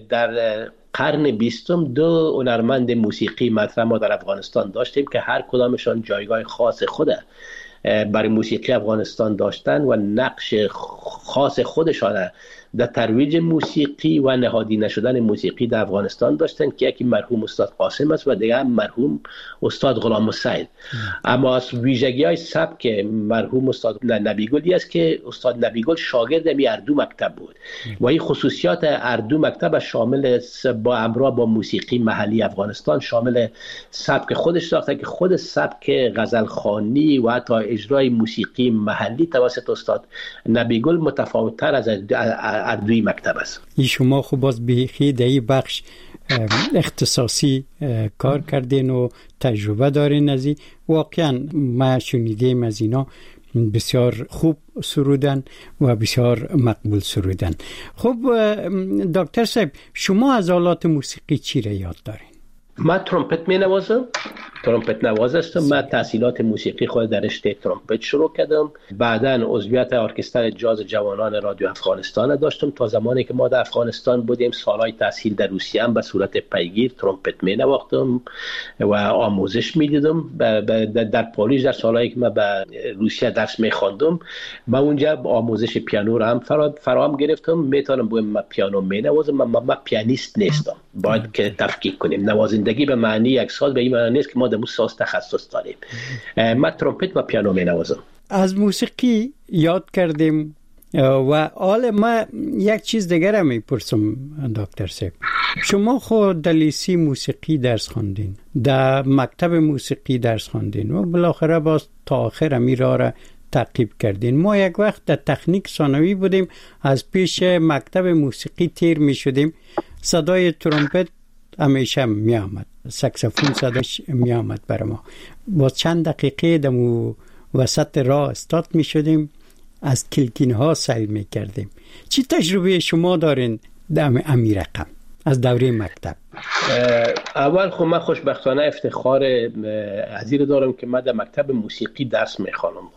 در قرن بیستم دو هنرمند موسیقی مطرح ما در افغانستان داشتیم که هر کدامشان جایگاه خاص خوده برای موسیقی افغانستان داشتن و نقش خاص خودشان در ترویج موسیقی و نهادی نشدن موسیقی در افغانستان داشتن که یکی مرحوم استاد قاسم است و دیگر مرحوم استاد غلام السید. اما از ویژگی‌های سبک مرحوم استاد نبیگلی است که استاد نبیگل شاگرد می اردو مکتب بود و این خصوصیات اردو مکتب شامل با امرا با موسیقی محلی افغانستان شامل سبک خودش ساخته که خود سبک غزلخوانی و حتی اجرای موسیقی محلی توسط استاد نبیگل متفاوت‌تر از اردوی مکتب است. شما خب باز بیخی در این بخش اختصاصی کار کردین و تجربه دارین از این. واقعا ما شنیدیم از اینا بسیار خوب سرودن و بسیار مقبول سرودن. خب دکتر صاحب شما از آلات موسیقی چی را یاد دارین؟ من ترومپت می نوازم ترومپت نواز هستم. من تحصیلات موسیقی خود در رشته ترومپت شروع کردم. بعداً عضویت ارکستر جاز جوانان رادیو افغانستان داشتم. تا زمانی که ما در افغانستان بودیم سالهای تحصیل در روسیه هم به صورت پیگیر ترومپت می نواختم و آموزش می دیدم. در پاریس در سالهایی که من به روسیه درس می خواندم من اونجا آموزش پیانو را هم فراهم گرفتم. میتونم بگم من پیانو می نوازم، من, من پیانیست نیستم. باید که تفکیک کنیم. نوازندگی به معنی یک سال به این معنی نیست که ما در موسیقی تخصص داریم. من ترومپت و پیانو می نوازم. از موسیقی یاد کردیم و حالا ما یک چیز دیگر هم میپرسم دکتر صاحب، شما خود در لیسه موسیقی درس خواندین، در مکتب موسیقی درس خواندین و بالاخره باز تا آخر امیرا را تعقیب کردین. ما یک وقت در تکنیک ثانوی بودیم، از پیش مکتب موسیقی تیر می شدیم، صدای ترومپت همیشه می آمد، ساکسیفون صداش می آمد بر ما. با چند دقیقه دمو وسط راه استاد می شدیم، از کلکین ها سعی می کردیم. چی تجربه شما دارین در امی رقم از دوره مکتب؟ اول خب من خوشبختانه افتخار عزیز دارم که من در مکتب موسیقی درس می خوانم.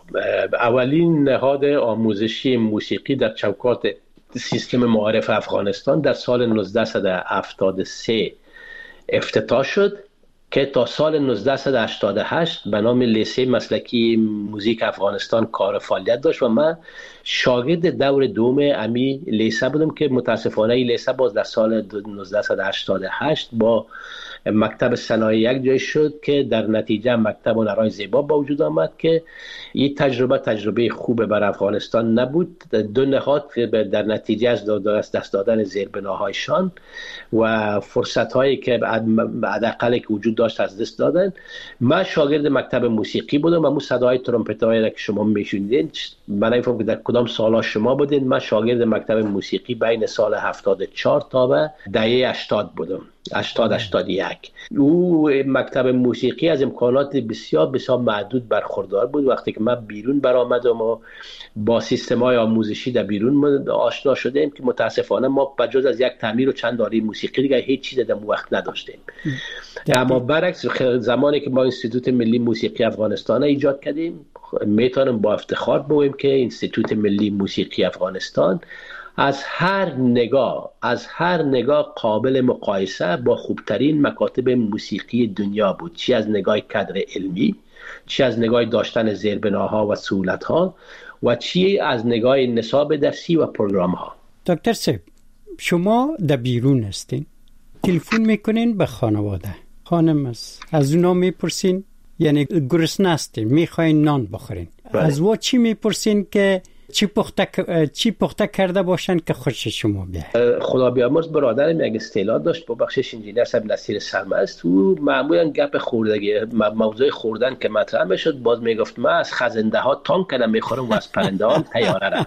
اولین نهاد آموزشی موسیقی در چوکات سیستم معارف افغانستان در سال نوزده هفتاد و سه افتتاح شد که تا سال نوزده هشتاد و هشت به نام لیسه مسلکی موزیک افغانستان کار فعالیت داشت و من شاگرد دور دوم امی لیسه بودم که متاسفانه این لیسه باز در سال نوزده هشتاد و هشت با مکتب صنایع یک جای شد که در نتیجه مکتب هنرهای زیبا با وجود آمد که این تجربه تجربه خوب بر افغانستان نبود. دو نهاد در نتیجه از دست دادن زیربناهایشان و فرصت هایی که حداقل که وجود داشت از دست دادن. من شاگرد مکتب موسیقی بودم و مو صدای ترومپت هایی که شما میشنیدین من نمی‌فهمم که در کدام سالا شما بودین. من شاگرد مکتب موسیقی بین سال هفتاد و چهار تا و دهه هشتاد بودم، هشتاد هشتاد و یک. او مکتب موسیقی از امکانات بسیار بسیار محدود برخوردار بود. وقتی که من بیرون برآمدم و با سیستم‌های آموزشی در بیرون آشنا شدیم که متاسفانه ما بجز از یک تعمیر و چند داره موسیقی دیگه هیچ چیز در وقت نداشتیم. اما برعکس زمانی که ما انستیتوت ملی موسیقی افغانستان ایجاد کردیم میتونم با افتخار بگویم که انستیتوت ملی موسیقی افغانستان از هر نگاه از هر نگاه قابل مقایسه با خوبترین مکاتب موسیقی دنیا بود، چی از نگاه کادر علمی، چی از نگاه داشتن زیربناها و سهولت‌ها و چی از نگاه نصاب درسی و پروگرام‌ها. دکتر صاحب شما در بیرون هستین، تلفن میکنین به خانواده، خانم است از اونا میپرسین یعنی گرسنه هستین میخواین نان بخورین، بله. از وا چی میپرسین که چی پخته چی پخته کرده باشن که خوش شما بیاد؟ خدا بیامرز برادرم یک اصطلاح داشت با بخشش انجینیر صاحب نصیر سرمست، او معمولا گپ خوردگی موضوع خوردن که مطرح میشد باز میگفت من از خزنده ها تان کردم میخورم و از پرنده ها تیاره را.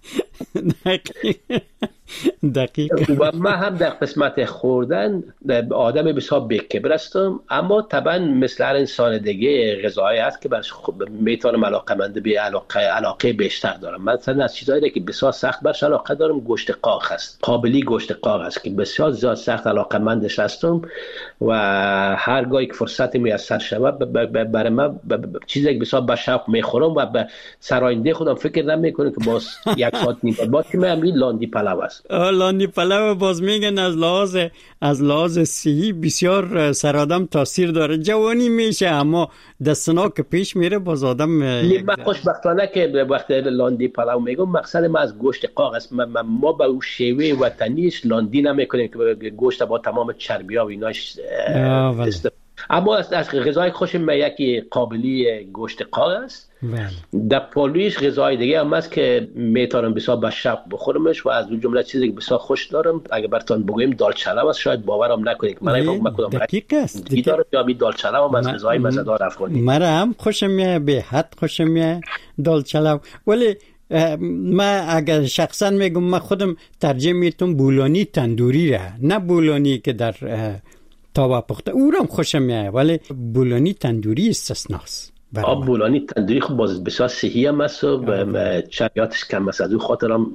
دقیق. و من هم در قسمت خوردن آدم بسیار بی‌کبر هستم، اما طبعا مثل هر انسان دیگه غذایی هست که برش میتونم علاقه‌مند به علاقه علاقه بیشتر دارم. مثلا از چیزایی که بسیار سخت برش علاقه دارم گوشت قاق هست، قابلی گوشت قاق هست که بسیار زیاد سخت علاقه‌مندش هستم و هر گاهی که فرصت میسر شود برای من چیزی که بسیار با شوق میخورم و به سراینده خودم فکر نمیکنم که باز یک ساعت نیم بعد که من لاندی پلو است. لاندی پلو باز میگن از لحاظ از لحاظ صحی بسیار سر آدم تاثیر داره، جوانی میشه اما دستنا که پیش میره باز آدم. من خوشبختانه که وقت لاندی پلو میگم مقصد ما از گوشت قاق است. ما با او شیوه وطنیش لاندی نمیکنیم که گوشت با تمام چربی‌ها و ایناش است. اما از غذای خوشم یکی قابلی گوشت قاق است. در پاریس غذای دیگه هم هست که میتونم بسیار با شوق بخورمش و از اون جمله چیزی که بسیار خوش دارم اگه براتون بگویم دال چلو است. شاید باورم نکنید من نمی‌فهمم کدوم دقیق است دیدار یا می دال چلو هم از غذای مزه‌دار افغانی. مرا هم خوشم میاد، به حد خوشم میاد دال چلو. ولی من اگر شخصا میگم من خودم ترجیح میتونم بولانی تندوری را، نه بولانی که در تاوا پخته، او را هم خوشم میاد ولی بولانی تندوری استثناست. آب بولانی تندوری خب باز بسیار صحی هم است و چریاتش کم است. از اون خاطرم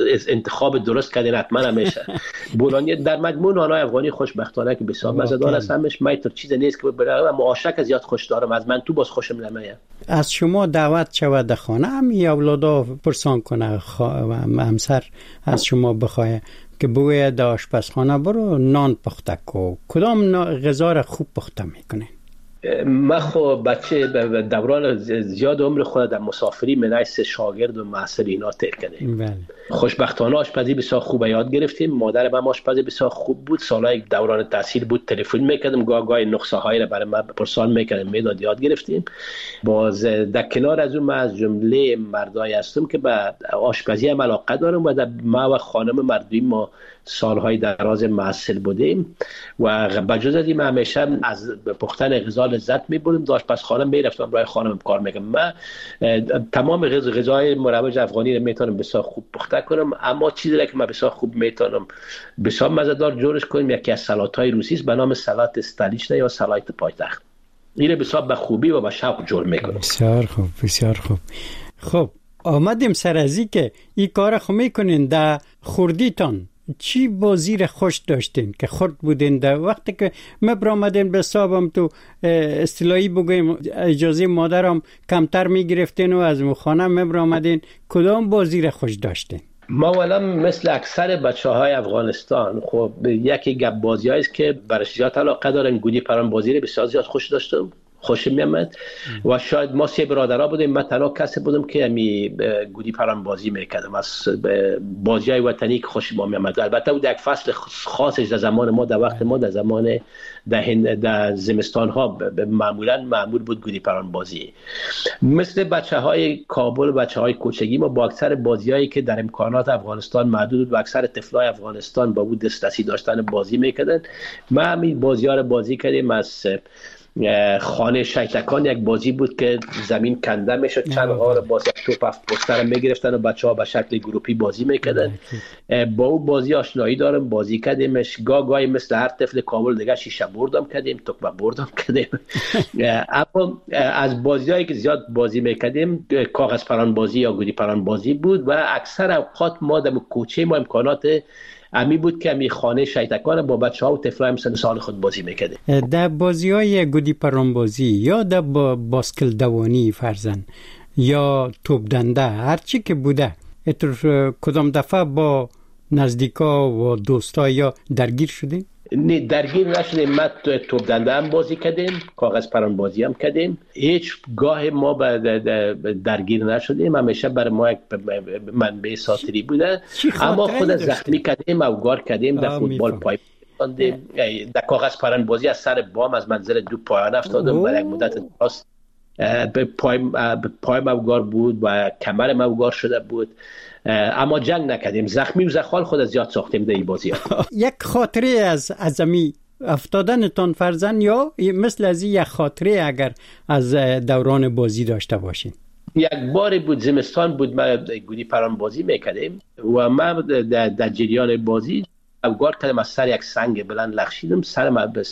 انتخاب درست کردین حتما همیشه. بولانی در مجموع نانای افغانی خوشبختانه که بسیار مزه‌دار است، همش من تو چیز نیست که برای اما عاشق از زیاد خوش دارم، از من تو باز خوشم نمیاد. از شما دعوت شود در خانه همی اولادا پرسان کنه همسر از شما بخواه که بوی در آشپزخانه برو نان پخته کو، کدام غذا را خوب پخته میکنه؟ من خب بچه دوران زیاد عمر خود در مسافری منعیس شاگرد و محصل اینا تیر کردیم. بله. خوشبختانه آشپزی بسیار خوب یاد گرفتیم. مادر من آشپزی بسیار خوب بود. سالهای دوران تحصیل بود تلفن میکردم، گاه گاه نقصه هایی را برای من پرسان میکردم، میداد یاد گرفتیم. باز در کنار از اون من از جمله مردایی هستم که به آشپزی هم علاقه دارم و در ما و خانم مردوی ما سالهای دراز محصل بودیم و بجز از این من همیشه از پختن غذا لذت می‌بردم. داشت پس خانم میرفتم برای خانم کار میکنم. من تمام غذای مروج افغانی رو میتونم بسیار خوب پخته کنم، اما چیزی را که من بسیار خوب میتونم بسیار مزه‌دار جورش کنم یکی از سالات‌های روسی است به نام سالات استالیچنا یا سالات پایتخت. این بسیار به خوبی و به شوق جور میکنم. بسیار خوب، بسیار خوب. خب آمدیم سر از این که این کار خو میکنین در خوردیتان چی بازی را خوش داشتین که خورد بودین در وقتی که مبرامدین به صاحبم تو اصطلاحی بگویم اجازه مادرم کمتر میگرفتین و از مخانه مبرامدین کدام بازی را خوش داشتین؟ ما والا مثل اکثر بچه های افغانستان خب یکی گپ بازی هاییست که برش زیاد علاقه دارن. گودی پران بازی را بسیار زیاد خوش داشتم، خوشم میامد و شاید ما سه برادرها بودیم، من تنها کسی بودم که امی گودی پران بازی میکردم. از بازی‌های وطنی که خوشم میامد. البته اون یک فصل خاصش در زمان ما، در وقت ما، در زمان در, در زمستان ها معمولا معمول بود گودی پران بازی. مثل بچه‌های کابل و بچه‌های کوچگی ما با اکثر بازی‌هایی که در امکانات افغانستان محدود و اکثر طفلای افغانستان با بود دسترسی داشتن بازی میکردن. ما همین بازی‌ها رو بازی کردیم. از خانه شیطکان یک بازی بود که زمین کنده میشد، چند ها رو باز یک توپ هفت پستر میگرفتن و بچه ها به شکل گروپی بازی میکردن. با اون بازی آشنایی دارم، بازی کردیمش. گاه گاهی مثل هر طفل کابل دیگه شیشه بردم کردیم، توپ بردم کردیم. اما از بازی هایی که زیاد بازی میکردیم کاغذ پران بازی یا گودی پران بازی بود و اکثر اوقات ما در کوچه ما امکانات امی بود که امی خانه شیطکان با بچه ها و طفلای هم سن سال خود بازی میکرده. در بازی های گودی پران بازی یا در باسکل دوانی فرزن یا توپ دنده هرچی که بوده اتر کدام دفعه با نزدیکا و دوستا یا درگیر شدیم؟ نه درگیر نشدیم. ما توپ دنده هم بازی کردیم، کاغذ پران بازی هم کردیم. هیچ گاه ما درگیر نشدیم. همیشه برای ما یک منبع ساتری بوده. اما خود زخمی کردیم او گار کردیم در فوتبال پای کردیم. در کاغذ پران بازی از سر بام از منزل دو پایان افتادم برای یک مدت دراز. به پای پای موگار بود و کمر موگار شده بود، اما جنگ نکردیم. زخمی و زخال خود زیاد ساختیم در این بازی ها. یک خاطره از ازمی افتادنتان فرزن یا مثل از یک خاطره اگر از دوران بازی داشته باشین؟ یک بار بود زمستان بود، ما گودی پران بازی میکردیم و ما در, در جریان بازی اوگار کردم از سر یک سنگ بلند لغشیدم، سر ما به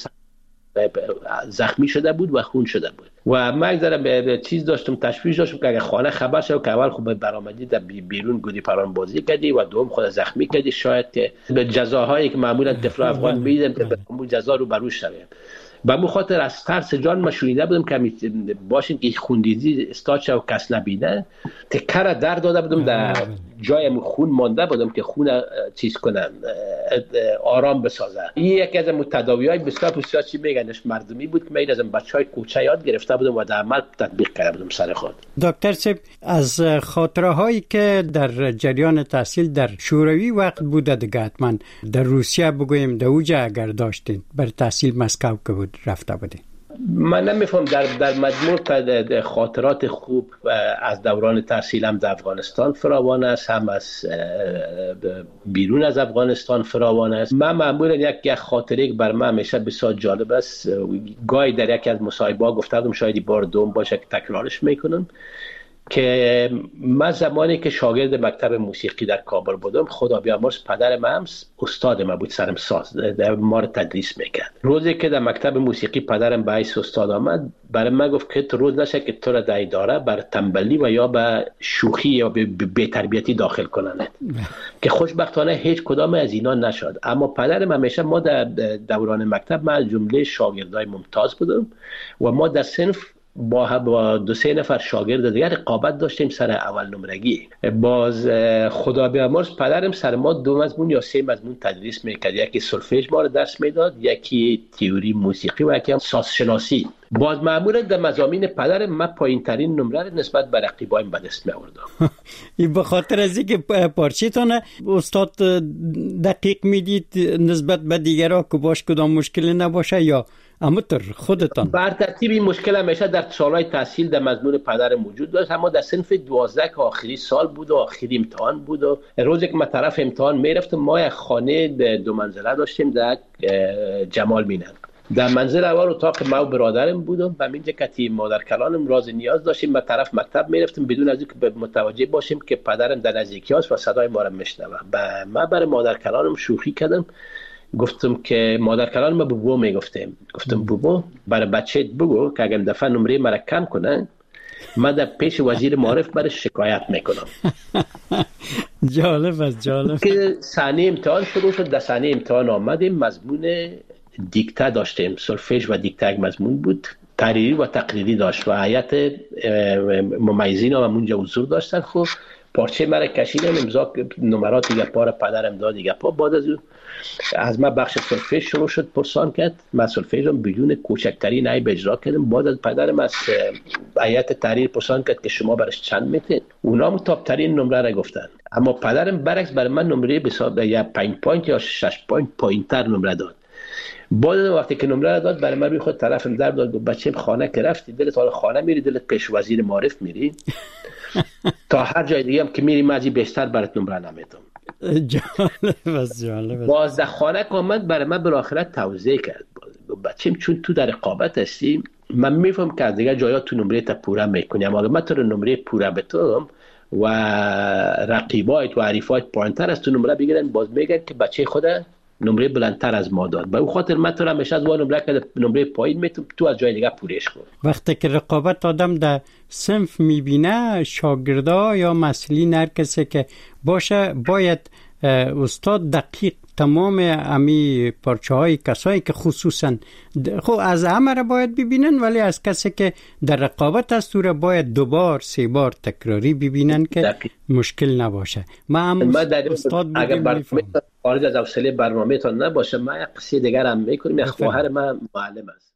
زخمی شده بود و خون شده بود و من یک ذره چیز داشتم، تشویش داشتم که اگه خانه خبر شد که اول خب برآمدی در بیرون گودی پران بازی کردی و دوم خود زخمی کردی، شاید که به جزاهایی که معمولا طفل افغان میدن که به اون جزا رو بروش شویم. به مو خاطر از ترس جان ما شونیده بودم که باشین که خوندیزی استاد شد و کس نبینه، تکه را در داده بودم در جای خون مانده بودم که خون چیز کنن آرام بسازه. این یکی از تداوی‌های بسیار بسیار چی میگنش مردمی بود که من از بچهای کوچه یاد گرفته بودم و در عمل تطبیق کرده بودم سر خود. دکتر صاحب از خاطره هایی که در جریان تحصیل در شوروی وقت بوده دیگه حتما در روسیه بگویم در اوجه اگر داشتین بر تحصیل مسکو که بود رفته بودین؟ من نمیفهم در در مجموع خاطرات خوب از دوران تحصیلم در افغانستان فراوان است، هم از بیرون از افغانستان فراوان است. من معمولا یک یک خاطره که بر من همیشه بسیار جالب است، گاهی در یکی از مصاحبه‌ها گفته بودم، شاید بار دوم باشه که تکرارش میکنم. که من زمانی که شاگرد مکتب موسیقی در کابل بودم، خدا بیامرز پدر من هم استاد ما بود، سرم ساز ما رو تدریس میکرد. روزی که در مکتب موسیقی پدرم به حیث استاد آمد، برای من گفت که تو روز نشه که تو را در اداره بر تنبلی و یا به شوخی یا به بی‌تربیتی داخل کنند که خوشبختانه هیچ کدام از اینا نشد. اما پدرم همیشه، ما در دوران مکتب من جمله شاگردای ممتاز بودم و ما در صنف با با دو سه نفر شاگرد دیگر رقابت داشتیم سر اول نمرگی. باز خدا بیامرز پدرم سر ما دو مضمون یا سه مضمون تدریس میکرد، یکی سولفژ ما رو درس میداد، یکی تئوری موسیقی و یکی هم سازشناسی. باز معمولا در مضامین پدرم من پایین ترین نمره رو نسبت به رقیبایم به دست میآوردم. این به خاطر از اینکه پارچه‌تون استاد دقیق میدید نسبت به دیگرها که باش کدام مشکلی نباشه، یا اما تر خودتان؟ بر ترتیب این مشکل همیشه در سالهای تحصیل در مضمون پدرم موجود داشت، اما در صنف دوازده که آخری سال بود و آخری امتحان بود و روزی که من طرف امتحان میرفتم، ما یک خانه دو منزله داشتیم در جمال مینن. در منزل اول اتاق ما و برادرم بودم و اینجا کتی مادر کلانم راز نیاز داشتیم، به طرف مکتب میرفتیم بدون از اینکه متوجه باشیم که پدرم در نزدیکی است و صدای ما را میشنوه. من برای مادر کلانم شوخی کردم، گفتم که مادر کلانم به بوبو میگفتم، گفتم بوبو برای بچه‌ت بگو که اگر دفعه نمره مرا کم کنه من در پیش وزیر معارف برش شکایت میکنم. جالب است، جالب. که صحنه امتحان شروع شد، در صحنه امتحان آمدیم، مضمون دیکته داشتیم، سولفژ و دیکته یک مضمون بود، تحریری و تقریری داشت و هیئت ممیزین هم اونجا حضور داشتن. خب پارچه مرا کشیدم، امضا نمرات دیگه پا پدرم داد دیگه پا. بعد از از من بخش سولفژ شروع شد پرسان کرد، من سولفژ رو بدون کوچکترین عیب اجرا کردم. بعد از پدرم از هیئت تحریر پرسان کرد که شما برش چند میتین، اونا هم تاپ ترین نمره را گفتن، اما پدرم برعکس برای من نمره بساب یا پنج پوینت یا شش پوینت پایینتر نمره داد. بعد وقتی که نمره را داد برای من خود طرفم در داد، گفت بچه‌م خانه که رفتی، دلت حال خانه میری، دلت پیش وزیر معارف میری، تا هر جای دیگه هم که میری مازی بیشتر برات نمره نمیدم. جالب است، جالب است. باز در خانه که آمد برای من بالاخره توضیح کرد، بچه‌م چون تو در رقابت هستی من میفهم که دیگه جایا تو نمره تا پوره میکنی، اما اگه من تو نمره پوره بتم و رقیبایت و حریفایت پایینتر از تو نمره بگیرن، باز میگن که بچه خود نمره بلندتر از ما داد. به اون خاطر من تو را همیشه از اون نمره که نمره پایین میتونم تو از جای دیگه پورش کن. وقتی که رقابت آدم در صنف میبینه، شاگردا یا مسئولین هر کسی که باشه باید استاد دقیق تمام امی پارچه های کسایی که خصوصا خب از همه را باید ببینن، ولی از کسی که در رقابت است او را باید دوبار سه بار تکراری ببینن که دقیق. مشکل نباشه. ما هم استاد بودیم، خارج از حوصله برنامه تان نباشه، من یک قصه دیگر هم میکنیم. یک خواهر من معلم است،